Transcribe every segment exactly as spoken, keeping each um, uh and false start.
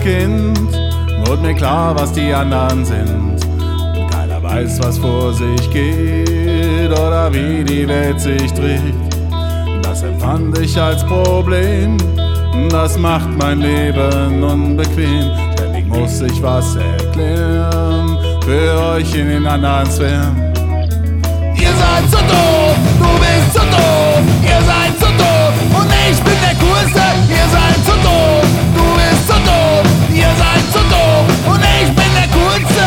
Kind wurde mir klar, was die anderen sind. Keiner weiß, was vor sich geht oder wie die Welt sich dreht. Das empfand ich als Problem, das macht mein Leben unbequem. Ständig muss ich was erklären für euch in den anderen Sphären. Ihr seid so doof, du bist so doof, ihr seid so doof und ich bin der Coolste. Ihr seid so doof, du bist so doof, ihr seid so doof und ich bin der Coolste.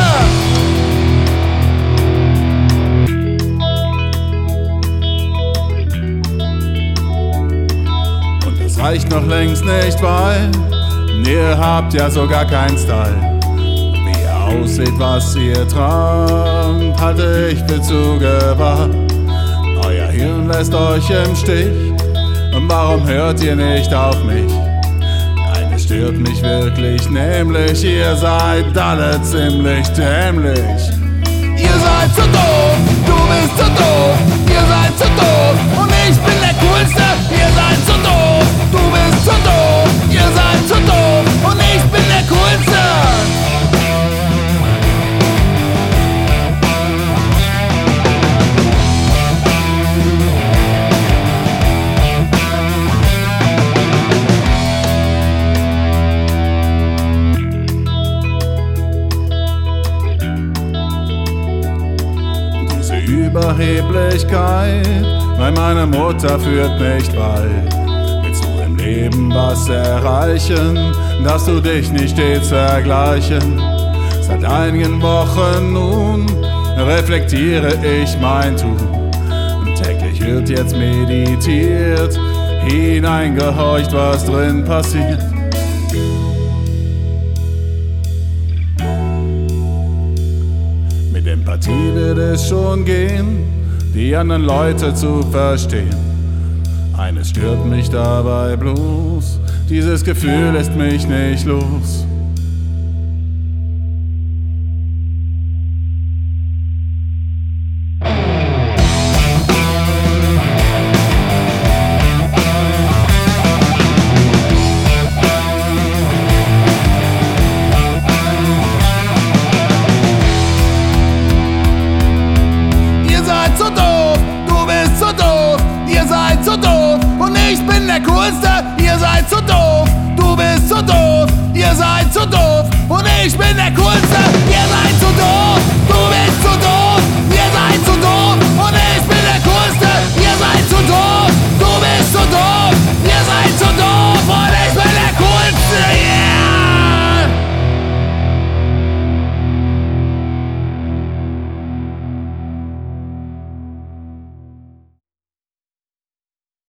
Und das reicht noch längst nicht, weil ihr habt ja sogar keinen Style. Aussieht, was ihr tragt, halte ich für zu gewahrt. Euer Hirn lässt euch im Stich, und warum hört ihr nicht auf mich? Eines stört mich wirklich, nämlich ihr seid alle ziemlich dämlich. Ihr seid so doof, du bist so doof, ihr seid so doof und ich bin der Coolste. Ihr seid so doof, du bist so doof, ihr seid so doof und ich bin der Coolste. Überheblichkeit, weil meine Mutter führt nicht weit. Willst du im Leben was erreichen, darfst du dich nicht stets vergleichen. Seit einigen Wochen nun reflektiere ich mein Tun. Und täglich wird jetzt meditiert, hineingehorcht, was drin passiert. Empathie wird es schon gehen, die anderen Leute zu verstehen. Eines stört mich dabei bloß, dieses Gefühl lässt mich nicht los. So doof und ich bin der Coolste. Ihr seid so doof, du bist so doof, ihr seid so doof und ich bin der Coolste.